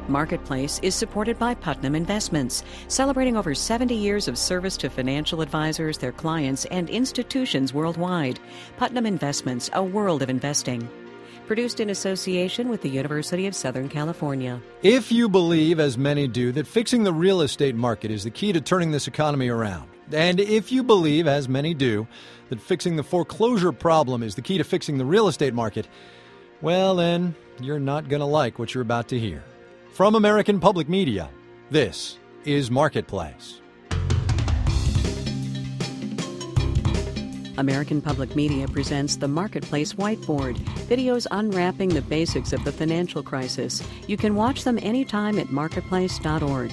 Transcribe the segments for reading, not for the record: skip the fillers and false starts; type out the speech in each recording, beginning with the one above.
Marketplace is supported by Putnam Investments, celebrating over 70 years of service to financial advisors, their clients, and institutions worldwide. Putnam Investments, a world of investing. Produced in association with the University of Southern California. If you believe, as many do, that fixing the real estate market is the key to turning this economy around, and if you believe, as many do, that fixing the foreclosure problem is the key to fixing the real estate market, well then, you're not going to like what you're about to hear. From American Public Media, this is Marketplace. American Public Media presents the Marketplace Whiteboard, videos unwrapping the basics of the financial crisis. You can watch them anytime at marketplace.org.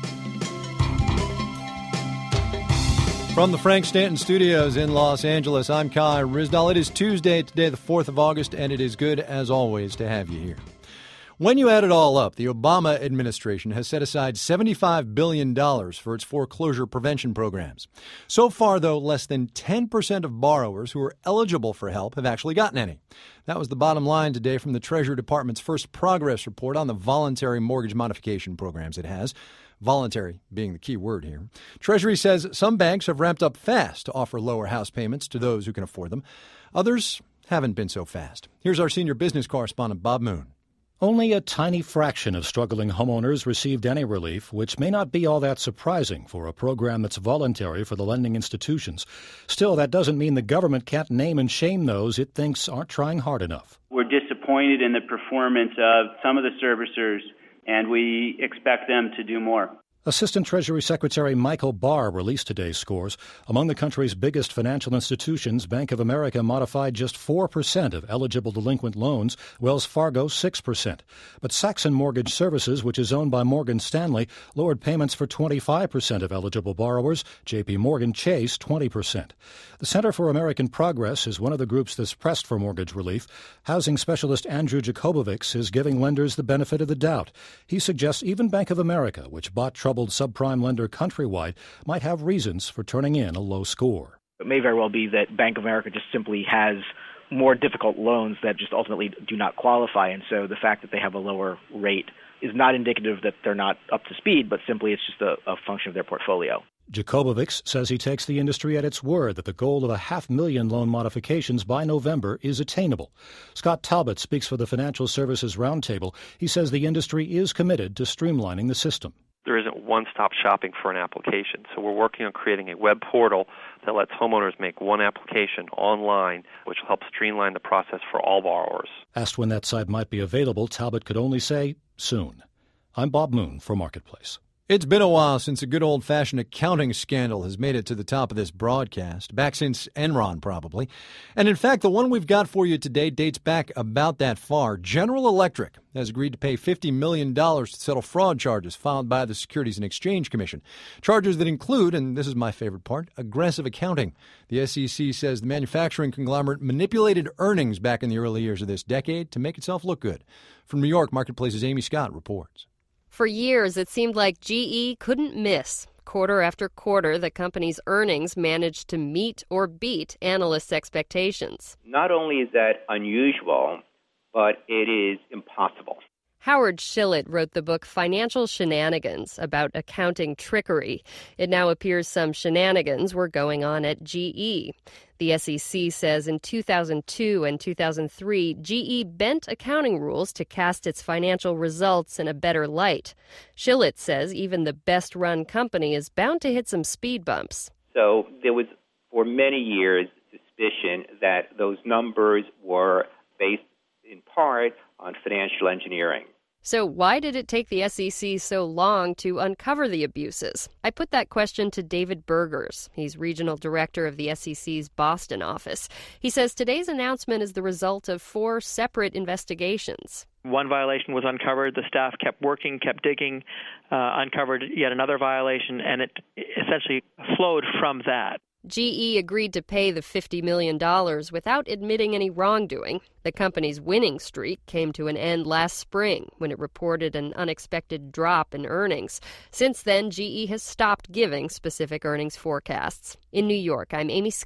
From the Frank Stanton Studios in Los Angeles, I'm Kai Ryssdal. It is Tuesday, today the 4th of August, and it is good, as always, to have you here. When you add it all up, the Obama administration has set aside $75 billion for its foreclosure prevention programs. So far, though, less than 10% of borrowers who are eligible for help have actually gotten any. That was the bottom line today from the Treasury Department's first progress report on the voluntary mortgage modification programs it has. Voluntary being the key word here. Treasury says some banks have ramped up fast to offer lower house payments to those who can afford them. Others haven't been so fast. Here's our senior business correspondent, Bob Moon. Only a tiny fraction of struggling homeowners received any relief, which may not be all that surprising for a program that's voluntary for the lending institutions. Still, that doesn't mean the government can't name and shame those it thinks aren't trying hard enough. We're disappointed in the performance of some of the servicers, and we expect them to do more. Assistant Treasury Secretary Michael Barr released today's scores. Among the country's biggest financial institutions, Bank of America modified just 4% of eligible delinquent loans, Wells Fargo 6%. But Saxon Mortgage Services, which is owned by Morgan Stanley, lowered payments for 25% of eligible borrowers, J.P. Morgan Chase 20%. The Center for American Progress is one of the groups that's pressed for mortgage relief. Housing specialist Andrew Jakobovics is giving lenders the benefit of the doubt. He suggests even Bank of America, which bought troubled subprime lender Countrywide, might have reasons for turning in a low score. It may very well be that Bank of America just simply has more difficult loans that just ultimately do not qualify, and so the fact that they have a lower rate is not indicative that they're not up to speed, but simply it's just a function of their portfolio. Jakobovics says he takes the industry at its word that the goal of 500,000 loan modifications by November is attainable. Scott Talbot speaks for the Financial Services Roundtable. He says the industry is committed to streamlining the system. There isn't one-stop shopping for an application, so we're working on creating a web portal that lets homeowners make one application online, which will help streamline the process for all borrowers. Asked when that site might be available, Talbot could only say, soon. I'm Bob Moon for Marketplace. It's been a while since a good old-fashioned accounting scandal has made it to the top of this broadcast, back since Enron probably. And in fact, the one we've got for you today dates back about that far. General Electric has agreed to pay $50 million to settle fraud charges filed by the Securities and Exchange Commission. Charges that include, and this is my favorite part, aggressive accounting. The SEC says the manufacturing conglomerate manipulated earnings back in the early years of this decade to make itself look good. From New York, Marketplace's Amy Scott reports. For years, it seemed like GE couldn't miss. Quarter after quarter, the company's earnings managed to meet or beat analysts' expectations. Not only is that unusual, but it is impossible. Howard Schillett wrote the book Financial Shenanigans about accounting trickery. It now appears some shenanigans were going on at GE. The SEC says in 2002 and 2003, GE bent accounting rules to cast its financial results in a better light. Schillett says even the best-run company is bound to hit some speed bumps. So there was, for many years, suspicion that those numbers were based in part on financial engineering. So why did it take the SEC so long to uncover the abuses? I put that question to David Burgers. He's regional director of the SEC's Boston office. He says today's announcement is the result of 4 separate investigations. One violation was uncovered. The staff kept working, kept digging, uncovered yet another violation, and it essentially flowed from that. GE agreed to pay the $50 million without admitting any wrongdoing. The company's winning streak came to an end last spring when it reported an unexpected drop in earnings. Since then, GE has stopped giving specific earnings forecasts. In New York, I'm Amy Scott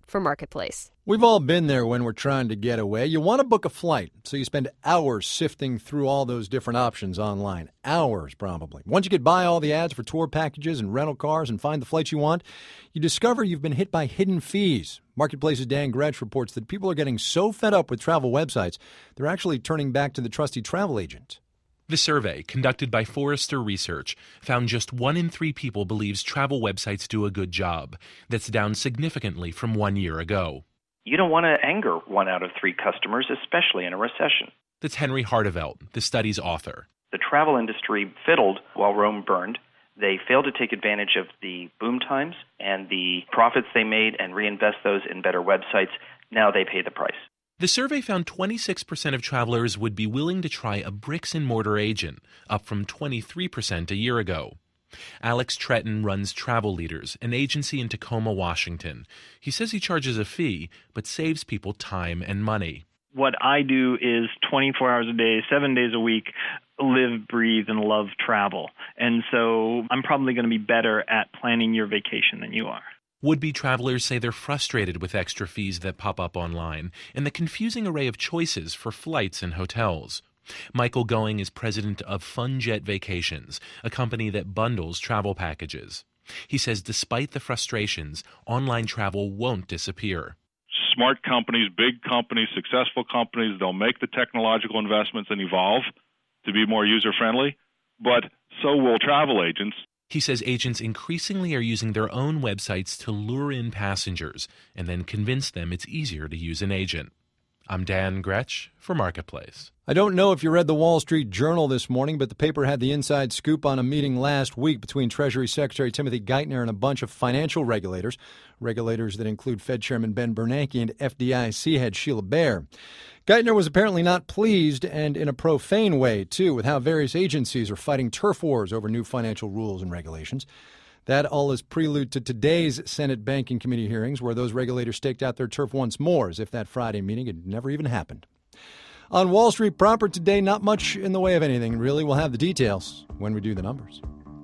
for Marketplace. We've all been there when we're trying to get away. You want to book a flight, so you spend hours sifting through all those different options online. Hours, probably. Once you get by all the ads for tour packages and rental cars and find the flights you want, you discover you've been hit by hidden fees. Marketplace's Dan Gretsch reports that people are getting so fed up with travel websites, they're actually turning back to the trusty travel agent. The survey, conducted by Forrester Research, found just 1 in 3 people believes travel websites do a good job. That's down significantly from 1 year ago. You don't want to anger 1 out of 3 customers, especially in a recession. That's Henry Hardevelt, the study's author. The travel industry fiddled while Rome burned. They failed to take advantage of the boom times and the profits they made and reinvest those in better websites. Now they pay the price. The survey found 26% of travelers would be willing to try a bricks-and-mortar agent, up from 23% a year ago. Alex Tretton runs Travel Leaders, an agency in Tacoma, Washington. He says he charges a fee, but saves people time and money. What I do is 24 hours a day, 7 days a week, live, breathe, and love travel. And so I'm probably going to be better at planning your vacation than you are. Would-be travelers say they're frustrated with extra fees that pop up online and the confusing array of choices for flights and hotels. Michael Going is president of FunJet Vacations, a company that bundles travel packages. He says despite the frustrations, online travel won't disappear. Smart companies, big companies, successful companies, they'll make the technological investments and evolve to be more user-friendly, but so will travel agents. He says agents increasingly are using their own websites to lure in passengers and then convince them it's easier to use an agent. I'm Dan Gretsch for Marketplace. I don't know if you read the Wall Street Journal this morning, but the paper had the inside scoop on a meeting last week between Treasury Secretary Timothy Geithner and a bunch of financial regulators that include Fed Chairman Ben Bernanke and FDIC head Sheila Bair. Geithner was apparently not pleased, and in a profane way, too, with how various agencies are fighting turf wars over new financial rules and regulations. That all is prelude to today's Senate Banking Committee hearings, where those regulators staked out their turf once more, as if that Friday meeting had never even happened. On Wall Street proper today, not much in the way of anything, really. We'll have the details when we do the numbers.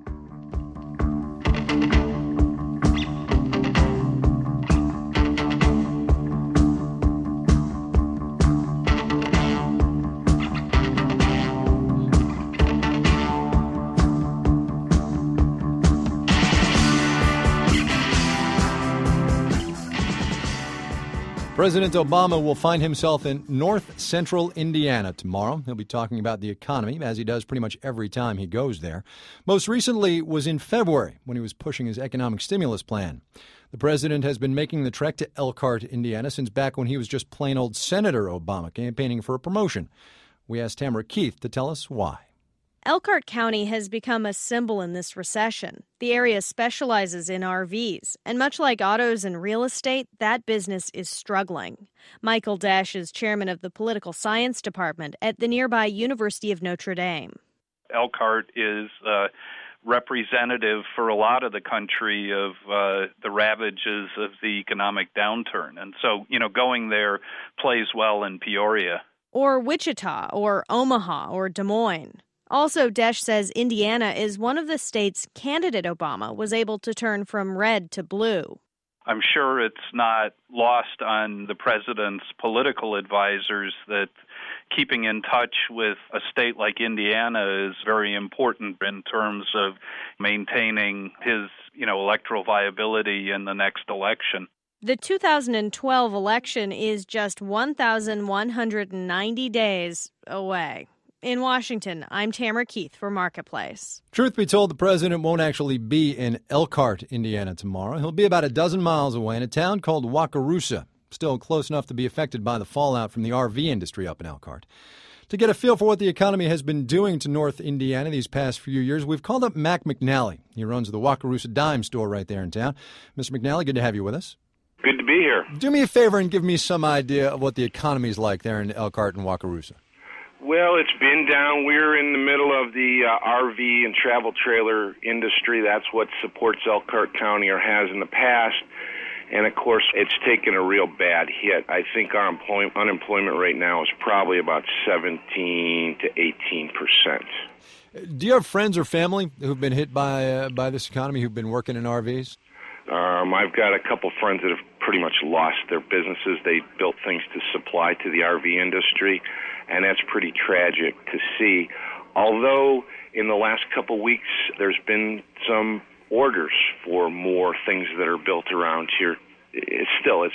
President Obama will find himself in north central Indiana tomorrow. He'll be talking about the economy, as he does pretty much every time he goes there. Most recently was in February, when he was pushing his economic stimulus plan. The president has been making the trek to Elkhart, Indiana, since back when he was just plain old Senator Obama, campaigning for a promotion. We asked Tamara Keith to tell us why. Elkhart County has become a symbol in this recession. The area specializes in RVs, and much like autos and real estate, that business is struggling. Michael Dash is chairman of the political science department at the nearby University of Notre Dame. Elkhart is representative for a lot of the country of the ravages of the economic downturn. And so, going there plays well in Peoria. Or Wichita, or Omaha, or Des Moines. Also, Desch says Indiana is one of the states candidate Obama was able to turn from red to blue. I'm sure it's not lost on the president's political advisors that keeping in touch with a state like Indiana is very important in terms of maintaining his, electoral viability in the next election. The 2012 election is just 1,190 days away. In Washington, I'm Tamara Keith for Marketplace. Truth be told, the president won't actually be in Elkhart, Indiana tomorrow. He'll be about a dozen miles away in a town called Wakarusa, still close enough to be affected by the fallout from the RV industry up in Elkhart. To get a feel for what the economy has been doing to North Indiana these past few years, we've called up Mac McNally. He runs the Wakarusa Dime store right there in town. Mr. McNally, good to have you with us. Good to be here. Do me a favor and give me some idea of what the economy's like there in Elkhart and Wakarusa. Well, it's been down. We're in the middle of the RV and travel trailer industry. That's what supports Elkhart County or has in the past. And, of course, it's taken a real bad hit. I think our unemployment rate now is probably about 17 to 18%. Do you have friends or family who've been hit by this economy, who've been working in RVs? I've got a couple friends that have pretty much lost their businesses. They built things to supply to the RV industry, and that's pretty tragic to see. Although in the last couple weeks there's been some orders for more things that are built around here. It's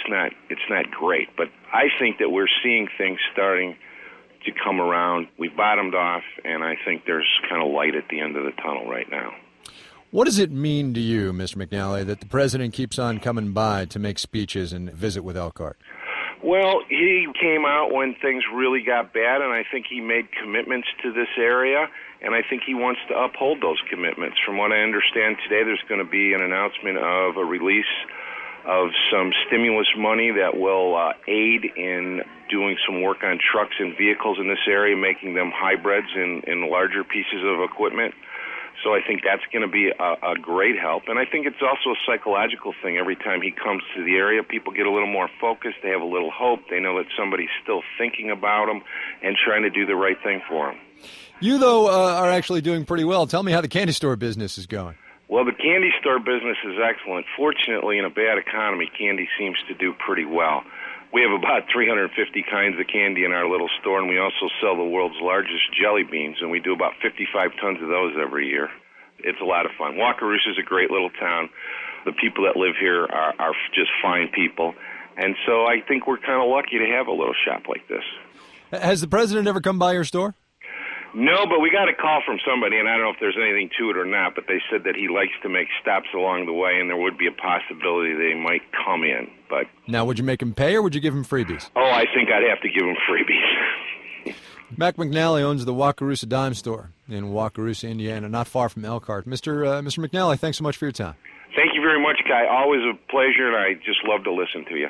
not great, but I think that we're seeing things starting to come around. We've bottomed off, and I think there's kind of light at the end of the tunnel right now. What does it mean to you, Mr. McNally, that the president keeps on coming by to make speeches and visit with Elkhart? Well, he came out when things really got bad, and I think he made commitments to this area, and I think he wants to uphold those commitments. From what I understand today, there's going to be an announcement of a release of some stimulus money that will aid in doing some work on trucks and vehicles in this area, making them hybrids in larger pieces of equipment. So I think that's going to be a great help. And I think it's also a psychological thing. Every time he comes to the area, people get a little more focused. They have a little hope. They know that somebody's still thinking about them and trying to do the right thing for them. You, though, are actually doing pretty well. Tell me how the candy store business is going. Well, the candy store business is excellent. Fortunately, in a bad economy, candy seems to do pretty well. We have about 350 kinds of candy in our little store, and we also sell the world's largest jelly beans, and we do about 55 tons of those every year. It's a lot of fun. Wakarusa is a great little town. The people that live here are just fine people, and so I think we're kind of lucky to have a little shop like this. Has the president ever come by your store? No, but we got a call from somebody, and I don't know if there's anything to it or not, but they said that he likes to make stops along the way, and there would be a possibility they might come in. But now, would you make him pay, or would you give him freebies? Oh, I think I'd have to give him freebies. Mac McNally owns the Wakarusa Dime Store in Wakarusa, Indiana, not far from Elkhart. Mr. McNally, thanks so much for your time. Thank you very much, Kai. Always a pleasure, and I just love to listen to you.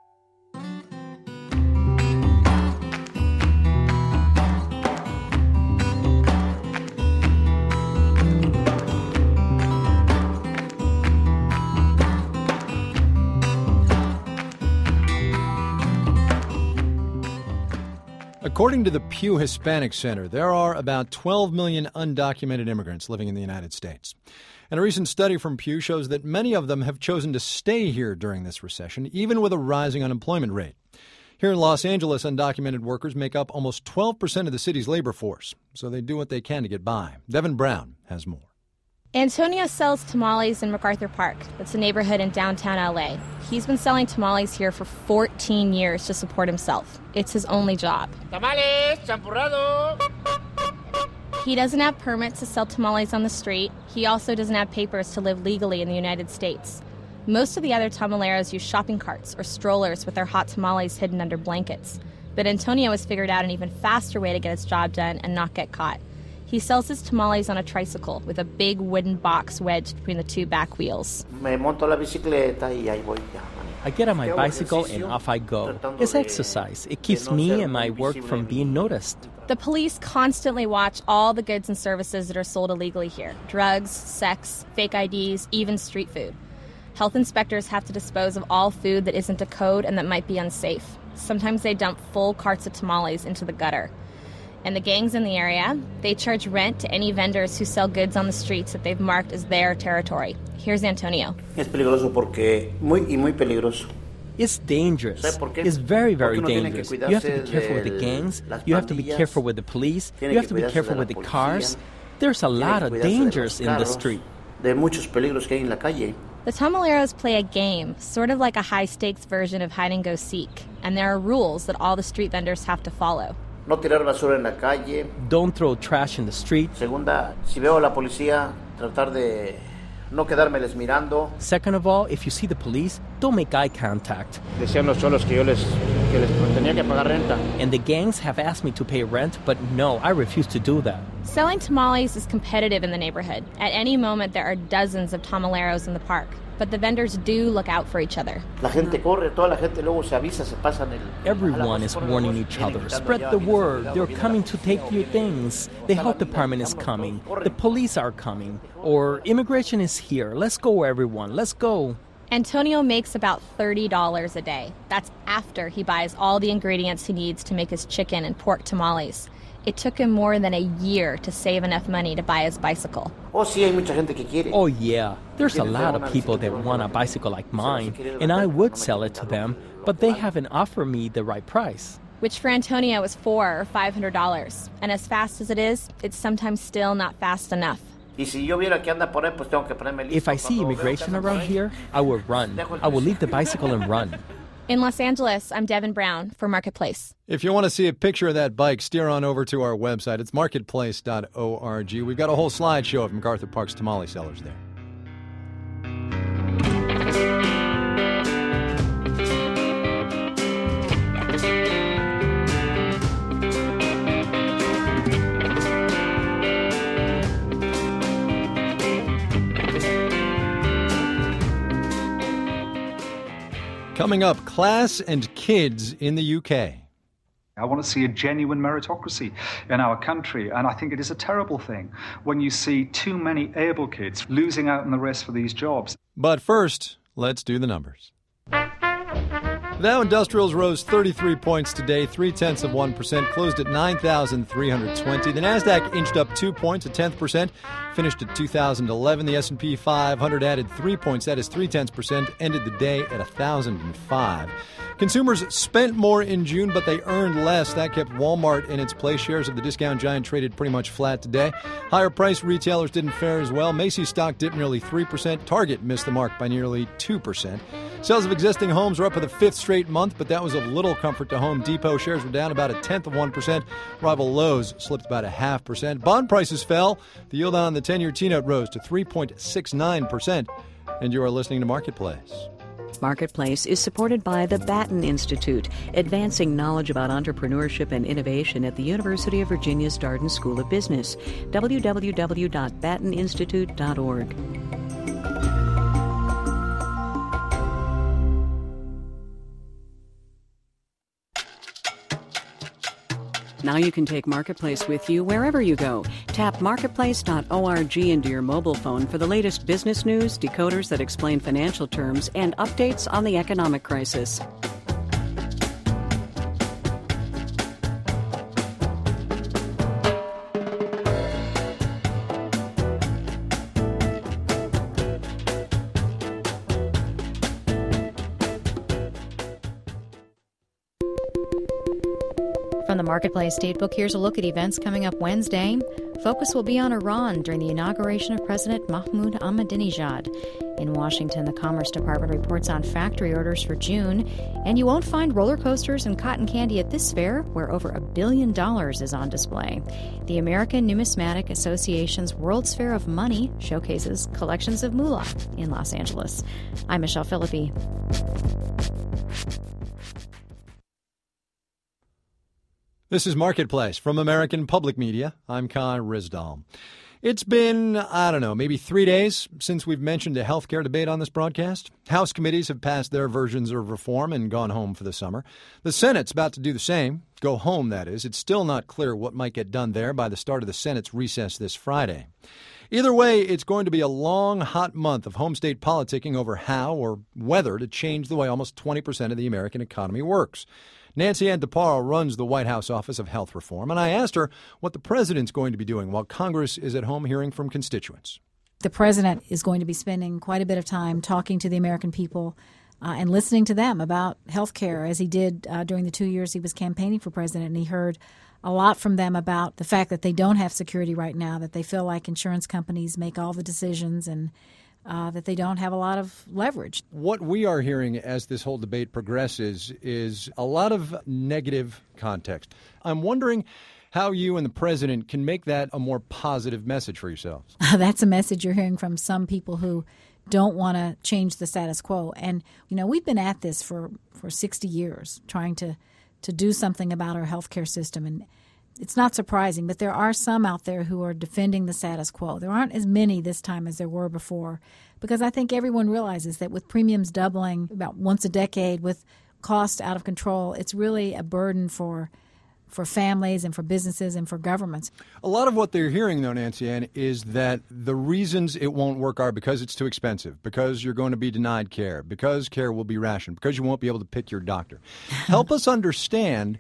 According to the Pew Hispanic Center, there are about 12 million undocumented immigrants living in the United States. And a recent study from Pew shows that many of them have chosen to stay here during this recession, even with a rising unemployment rate. Here in Los Angeles, undocumented workers make up almost 12% of the city's labor force, so they do what they can to get by. Devin Brown has more. Antonio sells tamales in MacArthur Park. That's a neighborhood in downtown L.A. He's been selling tamales here for 14 years to support himself. It's his only job. Tamales, champurrado. He doesn't have permits to sell tamales on the street. He also doesn't have papers to live legally in the United States. Most of the other tamaleros use shopping carts or strollers with their hot tamales hidden under blankets. But Antonio has figured out an even faster way to get his job done and not get caught. He sells his tamales on a tricycle with a big wooden box wedged between the two back wheels. I get on my bicycle and off I go. It's exercise. It keeps me and my work from being noticed. The police constantly watch all the goods and services that are sold illegally here. Drugs, sex, fake IDs, even street food. Health inspectors have to dispose of all food that isn't a code and that might be unsafe. Sometimes they dump full carts of tamales into the gutter. And the gangs in the area, they charge rent to any vendors who sell goods on the streets that they've marked as their territory. Here's Antonio. Es peligroso porque muy peligroso. It's dangerous. It's very, very dangerous. You have to be careful with the gangs. You have to be careful with the police. You have to be careful with the cars. There's a lot of dangers in the street. The tamaleros play a game, sort of like a high-stakes version of hide-and-go-seek. And there are rules that all the street vendors have to follow. No tirar basura en la calle. Don't throw trash in the street. Segunda, si veo a la policía, tratar de no quedármeles mirando. Second of all, if you see the police, don't make eye contact. Decían los cholos que les tenía que pagar renta. And the gangs have asked me to pay rent, but no, I refuse to do that. Selling tamales is competitive in the neighborhood. At any moment, there are dozens of tamaleros in the park. But the vendors do look out for each other. Everyone is warning each other. Spread the word. They're coming to take your things. The health department is coming. The police are coming. Or immigration is here. Let's go, everyone. Let's go. Antonio makes about $30 a day. That's after he buys all the ingredients he needs to make his chicken and pork tamales. It took him more than a year to save enough money to buy his bicycle. Oh, yeah. There's a lot of people that want a bicycle like mine, and I would sell it to them, but they haven't offered me the right price. Which for Antonio is $400 or $500. And as fast as it is, it's sometimes still not fast enough. If I see immigration around here, I will run. I will leave the bicycle and run. In Los Angeles, I'm Devin Brown for Marketplace. If you want to see a picture of that bike, steer on over to our website. It's marketplace.org. We've got a whole slideshow of MacArthur Park's tamale sellers there. Coming up, class and kids in the UK. I want to see a genuine meritocracy in our country, and I think it is a terrible thing when you see too many able kids losing out on the rest for these jobs. But first, let's do the numbers. The Dow Industrials rose 33 points today, 0.3%, closed at 9,320. The Nasdaq inched up 2 points, 0.1%, finished at 2,011. The S&P 500 added 3 points, that is 0.3%, ended the day at 1,005. Consumers spent more in June, but they earned less. That kept Walmart in its place. Shares of the discount giant traded pretty much flat today. Higher price retailers didn't fare as well. Macy's stock dipped nearly 3%. Target missed the mark by nearly 2%. Sales of existing homes were up for the fifth straight month, but that was of little comfort to Home Depot. Shares were down about 0.1%. Rival Lowe's slipped about 0.5%. Bond prices fell. The yield on the 10-year T-note rose to 3.69%. And you are listening to Marketplace. Marketplace is supported by the Batten Institute, advancing knowledge about entrepreneurship and innovation at the University of Virginia's Darden School of Business. www.batteninstitute.org. Now you can take Marketplace with you wherever you go. Tap marketplace.org into your mobile phone for the latest business news, decoders that explain financial terms, and updates on the economic crisis. From the Marketplace Datebook, here's a look at events coming up Wednesday. Focus will be on Iran during the inauguration of President Mahmoud Ahmadinejad. In Washington, the Commerce Department reports on factory orders for June. And you won't find roller coasters and cotton candy at this fair, where over $1 billion is on display. The American Numismatic Association's World's Fair of Money showcases collections of moolah in Los Angeles. I'm Michelle Philippi. This is Marketplace from American Public Media. I'm Kai Ryssdal. It's been, maybe 3 days since we've mentioned a health care debate on this broadcast. House committees have passed their versions of reform and gone home for the summer. The Senate's about to do the same. Go home, that is. It's still not clear what might get done there by the start of the Senate's recess this Friday. Either way, it's going to be a long, hot month of home state politicking over how or whether to change the way almost 20% of the American economy works. Nancy Ann DePaulo runs the White House Office of Health Reform, and I asked her what the president's going to be doing while Congress is at home hearing from constituents. The president is going to be spending quite a bit of time talking to the American people and listening to them about health care, as he did during the 2 years he was campaigning for president. And he heard a lot from them about the fact that they don't have security right now, that they feel like insurance companies make all the decisions, and that they don't have a lot of leverage. What we are hearing as this whole debate progresses is a lot of negative context. I'm wondering how you and the president can make that a more positive message for yourselves. That's a message you're hearing from some people who don't want to change the status quo. And, we've been at this for 60 years, trying to do something about our healthcare system. And it's not surprising, but there are some out there who are defending the status quo. There aren't as many this time as there were before, because I think everyone realizes that with premiums doubling about once a decade, with costs out of control, it's really a burden for families and for businesses and for governments. A lot of what they're hearing, though, Nancy Ann, is that the reasons it won't work are because it's too expensive, because you're going to be denied care, because care will be rationed, because you won't be able to pick your doctor. Help us understand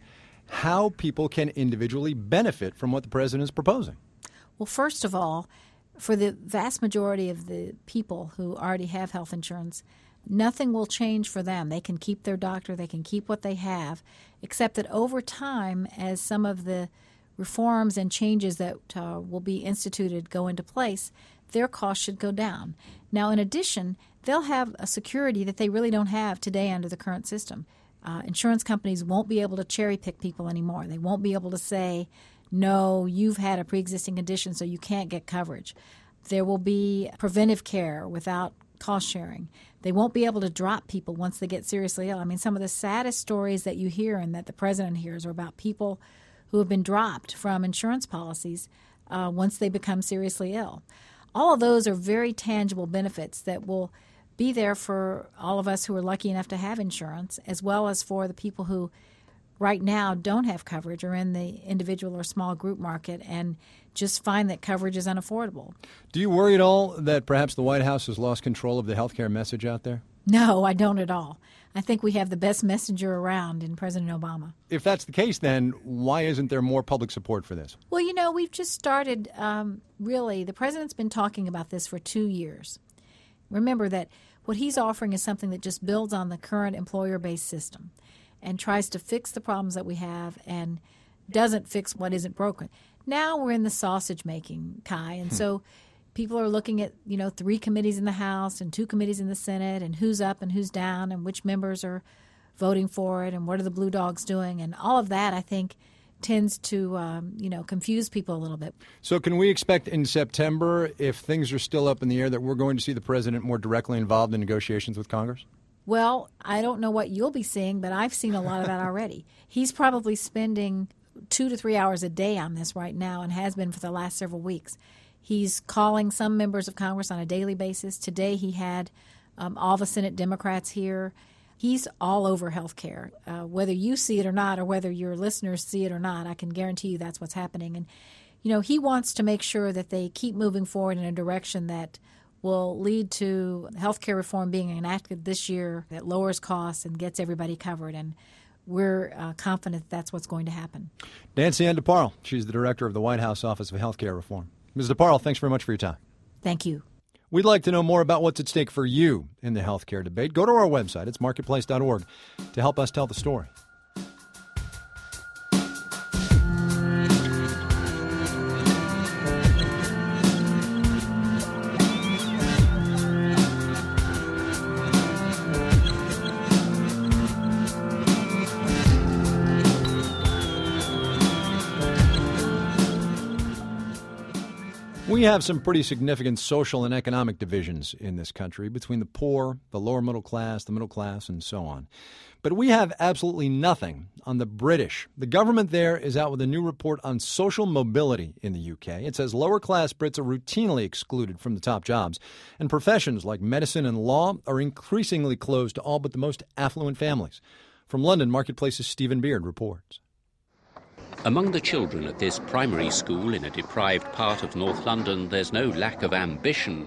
how people can individually benefit from what the president is proposing. Well, first of all, for the vast majority of the people who already have health insurance, nothing will change for them. They can keep their doctor, they can keep what they have, except that over time, as some of the reforms and changes that will be instituted go into place, their costs should go down. Now, in addition, they'll have a security that they really don't have today under the current system. Insurance companies won't be able to cherry pick people anymore. They won't be able to say, no, you've had a pre-existing condition, so you can't get coverage. There will be preventive care without cost sharing. They won't be able to drop people once they get seriously ill. I mean, some of the saddest stories that you hear and that the president hears are about people who have been dropped from insurance policies once they become seriously ill. All of those are very tangible benefits that will be there for all of us who are lucky enough to have insurance, as well as for the people who right now don't have coverage or in the individual or small group market and just find that coverage is unaffordable. Do you worry at all that perhaps the White House has lost control of the health care message out there? No, I don't at all. I think we have the best messenger around in President Obama. If that's the case, then why isn't there more public support for this? Well, we've just started, really, the president's been talking about this for 2 years. Remember that what he's offering is something that just builds on the current employer-based system and tries to fix the problems that we have and doesn't fix what isn't broken. Now we're in the sausage making, Kai, and so people are looking at, 3 committees in the House and 2 committees in the Senate and who's up and who's down and which members are voting for it and what are the Blue Dogs doing. And all of that, I think, tends to, confuse people a little bit. So can we expect in September, if things are still up in the air, that we're going to see the president more directly involved in negotiations with Congress? Well, I don't know what you'll be seeing, but I've seen a lot of that already. He's probably spending 2 to 3 hours a day on this right now and has been for the last several weeks. He's calling some members of Congress on a daily basis. Today he had all the Senate Democrats here. He's all over health care. Whether you see it or not, or whether your listeners see it or not, I can guarantee you that's what's happening. And, he wants to make sure that they keep moving forward in a direction that will lead to health care reform being enacted this year that lowers costs and gets everybody covered. And we're confident that's what's going to happen. Nancy Ann DeParle, she's the director of the White House Office of Health Care Reform. Ms. DeParle, thanks very much for your time. Thank you. We'd like to know more about what's at stake for you in the health care debate. Go to our website. It's marketplace.org to help us tell the story. We have some pretty significant social and economic divisions in this country between the poor, the lower middle class, and so on. But we have absolutely nothing on the British. The government there is out with a new report on social mobility in the UK. It says lower-class Brits are routinely excluded from the top jobs, and professions like medicine and law are increasingly closed to all but the most affluent families. From London, Marketplace's Stephen Beard reports. Among the children at this primary school in a deprived part of North London, there's no lack of ambition.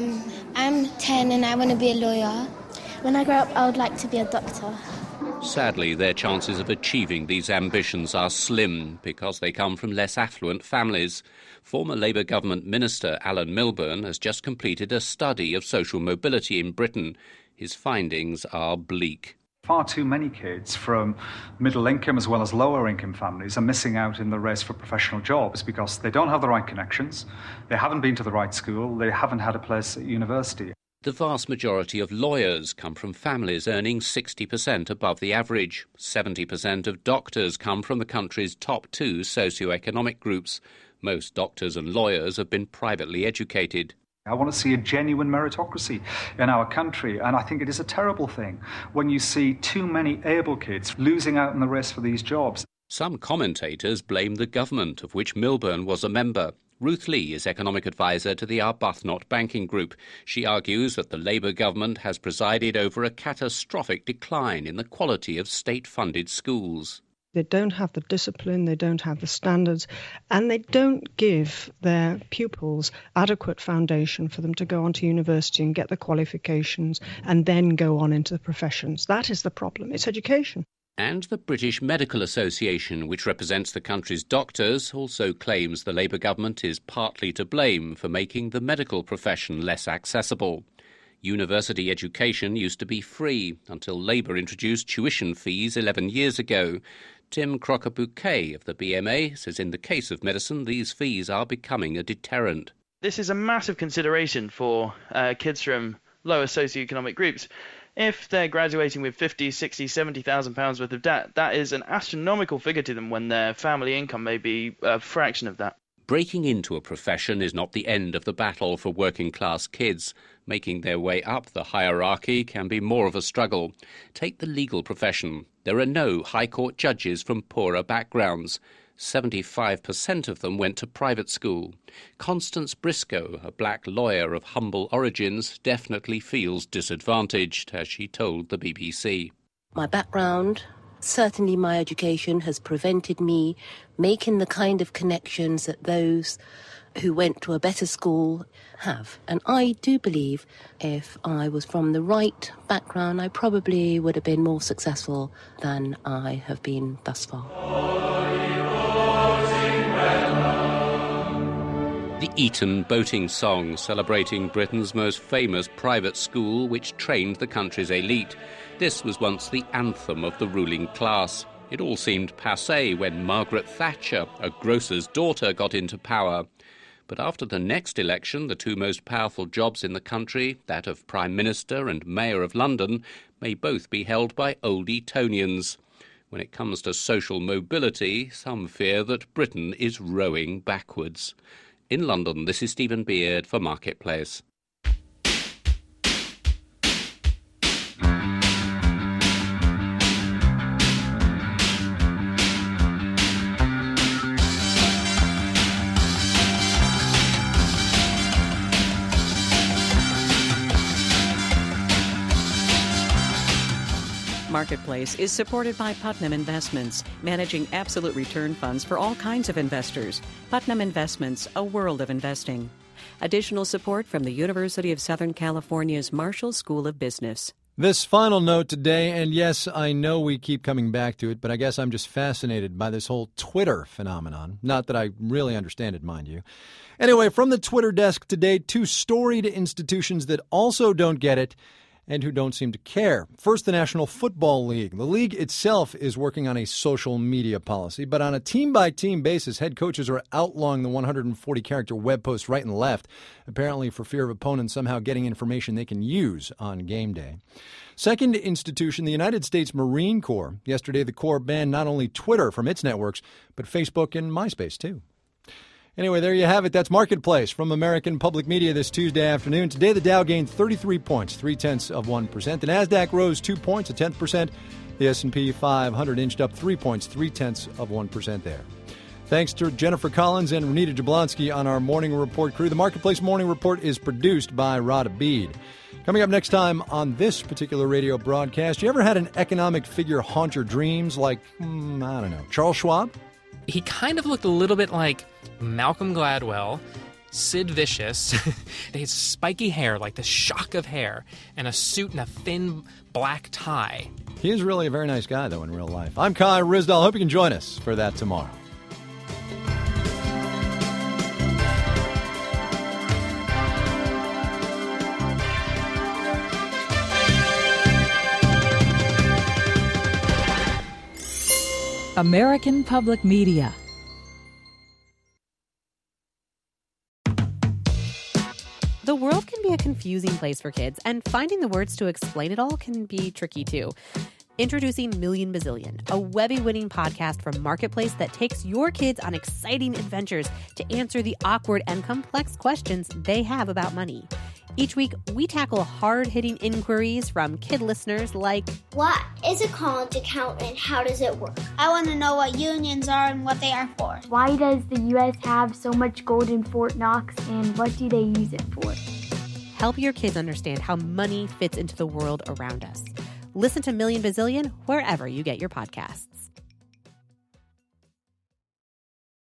I'm 10 and I want to be a lawyer. When I grow up, I would like to be a doctor. Sadly, their chances of achieving these ambitions are slim because they come from less affluent families. Former Labour government minister Alan Milburn has just completed a study of social mobility in Britain. His findings are bleak. Far too many kids from middle income as well as lower income families are missing out in the race for professional jobs because they don't have the right connections, they haven't been to the right school, they haven't had a place at university. The vast majority of lawyers come from families earning 60% above the average. 70% of doctors come from the country's top 2 socioeconomic groups. Most doctors and lawyers have been privately educated. I want to see a genuine meritocracy in our country, and I think it is a terrible thing when you see too many able kids losing out in the race for these jobs. Some commentators blame the government, of which Milburn was a member. Ruth Lee is economic advisor to the Arbuthnot Banking Group. She argues that the Labour government has presided over a catastrophic decline in the quality of state-funded schools. They don't have the discipline, they don't have the standards, and they don't give their pupils adequate foundation for them to go on to university and get the qualifications and then go on into the professions. That is the problem. It's education. And the British Medical Association, which represents the country's doctors, also claims the Labour government is partly to blame for making the medical profession less accessible. University education used to be free until Labour introduced tuition fees 11 years ago. Tim Crocker-Bouquet of the BMA says in the case of medicine, these fees are becoming a deterrent. This is a massive consideration for kids from lower socioeconomic groups. If they're graduating with 50, 60, 70,000 pounds worth of debt, that is an astronomical figure to them when their family income may be a fraction of that. Breaking into a profession is not the end of the battle for working-class kids. Making their way up the hierarchy can be more of a struggle. Take the legal profession. There are no High Court judges from poorer backgrounds. 75% of them went to private school. Constance Briscoe, a black lawyer of humble origins, definitely feels disadvantaged, as she told the BBC. My background, certainly my education, has prevented me making the kind of connections that those who went to a better school have. And I do believe if I was from the right background, I probably would have been more successful than I have been thus far. The Eton Boating Song, celebrating Britain's most famous private school which trained the country's elite. This was once the anthem of the ruling class. It all seemed passé when Margaret Thatcher, a grocer's daughter, got into power. But after the next election, the two most powerful jobs in the country, that of Prime Minister and Mayor of London, may both be held by old Etonians. When it comes to social mobility, some fear that Britain is rowing backwards. In London, this is Stephen Beard for Marketplace. Marketplace is supported by Putnam Investments, managing absolute return funds for all kinds of investors. Putnam Investments, a world of investing. Additional support from the University of Southern California's Marshall School of Business. This final note today, and yes, I know we keep coming back to it, but I guess I'm just fascinated by this whole Twitter phenomenon. Not that I really understand it, mind you. Anyway, from the Twitter desk today, two storied institutions that also don't get it and who don't seem to care. First, the National Football League. The league itself is working on a social media policy, but on a team-by-team basis, head coaches are outlawing the 140-character web posts right and left, apparently for fear of opponents somehow getting information they can use on game day. Second institution, the United States Marine Corps. Yesterday, the Corps banned not only Twitter from its networks, but Facebook and MySpace, too. Anyway, there you have it. That's Marketplace from American Public Media this Tuesday afternoon. Today, the Dow gained 33 points, 0.3%. The NASDAQ rose 2 points, 0.1%. The S&P 500 inched up 3 points, 0.3% there. Thanks to Jennifer Collins and Renita Jablonski on our Morning Report crew. The Marketplace Morning Report is produced by Rod Abid. Coming up next time on this particular radio broadcast, you ever had an economic figure haunt your dreams like, I don't know, Charles Schwab? He kind of looked a little bit like Malcolm Gladwell, Sid Vicious, his spiky hair, like the shock of hair, and a suit and a thin black tie. He is really a very nice guy, though, in real life. I'm Kai Ryssdal. Hope you can join us for that tomorrow. American Public Media. The world can be a confusing place for kids, and finding the words to explain it all can be tricky too. Introducing Million Bazillion, a Webby-winning podcast from Marketplace that takes your kids on exciting adventures to answer the awkward and complex questions they have about money. Each week, we tackle hard-hitting inquiries from kid listeners like, what is a college account and how does it work? I want to know what unions are and what they are for. Why does the U.S. have so much gold in Fort Knox and what do they use it for? Help your kids understand how money fits into the world around us. Listen to Million Bazillion wherever you get your podcasts.